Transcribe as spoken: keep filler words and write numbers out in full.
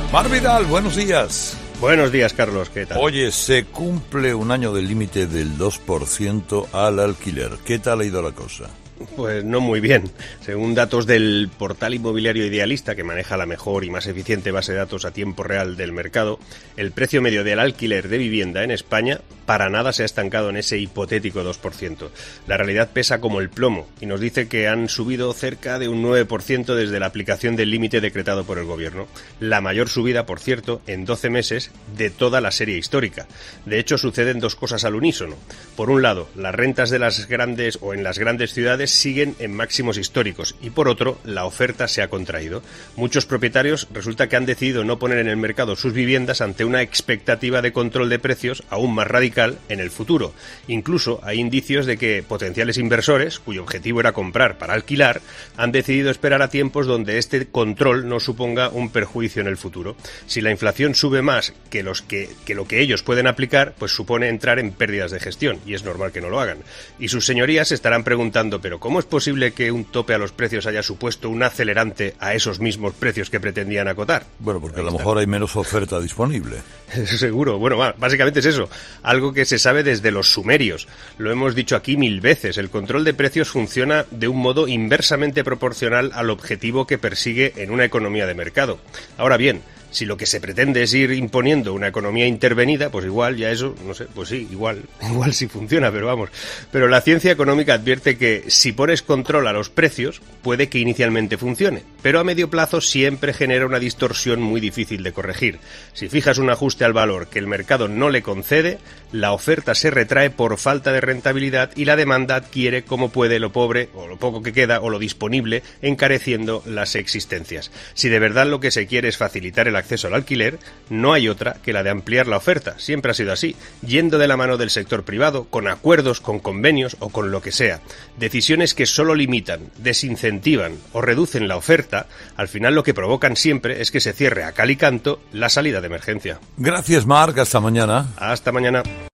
Mar Vidal, buenos días. Buenos días, Carlos, ¿qué tal? Oye, se cumple un año del límite del dos por ciento al alquiler. ¿Qué tal ha ido la cosa? Pues no muy bien. Según datos del portal inmobiliario Idealista, que maneja la mejor y más eficiente base de datos a tiempo real del mercado, el precio medio del alquiler de vivienda en España para nada se ha estancado en ese hipotético dos por ciento. La realidad pesa como el plomo y nos dice que han subido cerca de un nueve por ciento desde la aplicación del límite decretado por el gobierno. La mayor subida, por cierto, en doce meses de toda la serie histórica. De hecho, suceden dos cosas al unísono. Por un lado, las rentas de las grandes o en las grandes ciudades siguen en máximos históricos y por otro, la oferta se ha contraído. Muchos propietarios resulta que han decidido no poner en el mercado sus viviendas ante una expectativa de control de precios aún más radical en el futuro. Incluso hay indicios de que potenciales inversores, cuyo objetivo era comprar para alquilar, han decidido esperar a tiempos donde este control no suponga un perjuicio en el futuro. Si la inflación sube más que, los que, que lo que ellos pueden aplicar, pues supone entrar en pérdidas de gestión y es normal que no lo hagan. Y sus señorías se estarán preguntando, pero ¿cómo es posible que un tope a los precios haya supuesto un acelerante a esos mismos precios que pretendían acotar? Bueno, porque a lo mejor hay menos oferta disponible. Seguro. Bueno, básicamente es eso. Algo que se sabe desde los sumerios. Lo hemos dicho aquí mil veces. El control de precios funciona de un modo inversamente proporcional al objetivo que persigue en una economía de mercado. Ahora bien, si lo que se pretende es ir imponiendo una economía intervenida, pues igual ya eso, no sé, pues sí, igual, igual sí funciona, pero vamos. Pero la ciencia económica advierte que si pones control a los precios, puede que inicialmente funcione, pero a medio plazo siempre genera una distorsión muy difícil de corregir. Si fijas un ajuste al valor que el mercado no le concede, la oferta se retrae por falta de rentabilidad y la demanda adquiere como puede lo pobre, o lo poco que queda, o lo disponible, encareciendo las existencias. Si de verdad lo que se quiere es facilitar el acceso al alquiler, no hay otra que la de ampliar la oferta. Siempre ha sido así, yendo de la mano del sector privado, con acuerdos, con convenios o con lo que sea. Decisiones que solo limitan, desincentivan o reducen la oferta, al final lo que provocan siempre es que se cierre a cal y canto la salida de emergencia. Gracias, Marc. Hasta mañana. Hasta mañana.